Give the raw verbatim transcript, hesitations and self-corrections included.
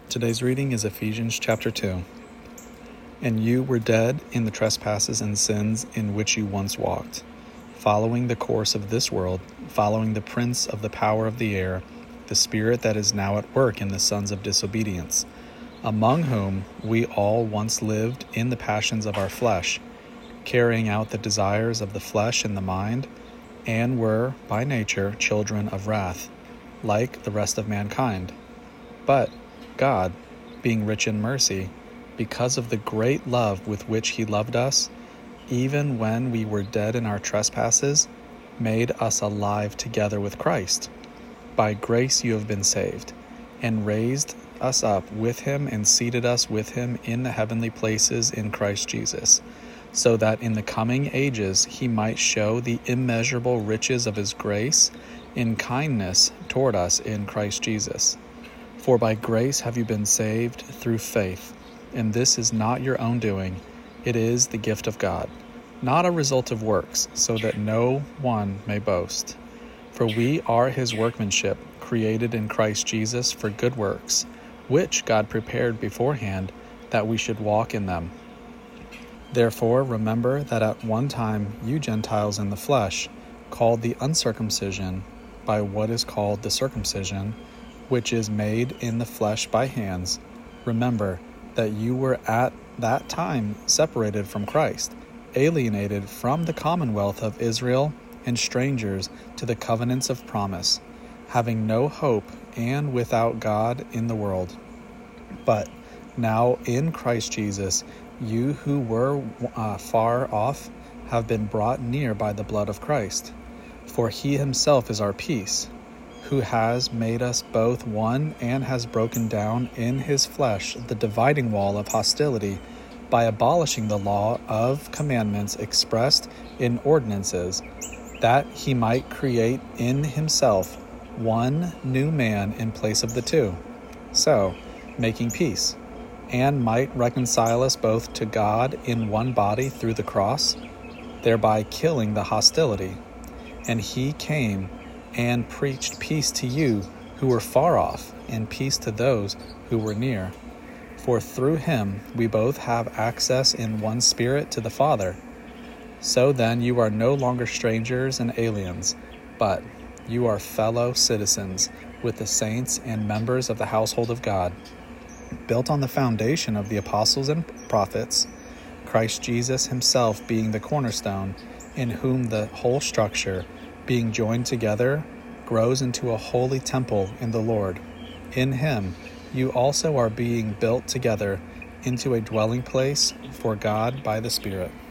Today's reading is Ephesians chapter two. And you were dead in the trespasses and sins in which you once walked, following the course of this world, following the prince of the power of the air, the spirit that is now at work in the sons of disobedience, among whom we all once lived in the passions of our flesh, carrying out the desires of the flesh and the mind, and were, by nature, children of wrath, like the rest of mankind. But God, being rich in mercy, because of the great love with which he loved us, even when we were dead in our trespasses, made us alive together with Christ. By grace you have been saved, and raised us up with him and seated us with him in the heavenly places in Christ Jesus, so that in the coming ages he might show the immeasurable riches of his grace in kindness toward us in Christ Jesus. For by grace have you been saved through faith, and this is not your own doing, it is the gift of God, not a result of works, so that no one may boast. For we are his workmanship, created in Christ Jesus for good works, which God prepared beforehand that we should walk in them. Therefore remember that at one time you Gentiles in the flesh, called the uncircumcision by what is called the circumcision, which is made in the flesh by hands, remember that you were at that time separated from Christ, alienated from the commonwealth of Israel, and strangers to the covenants of promise, having no hope and without God in the world. But now in Christ Jesus, you who were uh, far off have been brought near by the blood of Christ. For he himself is our peace, who has made us both one and has broken down in his flesh the dividing wall of hostility by abolishing the law of commandments expressed in ordinances, that he might create in himself one new man in place of the two, so making peace, and might reconcile us both to God in one body through the cross, thereby killing the hostility. And he came and preached peace to you who were far off, and peace to those who were near. For through him we both have access in one Spirit to the Father. So then you are no longer strangers and aliens, but you are fellow citizens with the saints and members of the household of God, built on the foundation of the apostles and prophets, Christ Jesus himself being the cornerstone, in whom the whole structure, being joined together, grows into a holy temple in the Lord. In him you also are being built together into a dwelling place for God by the Spirit.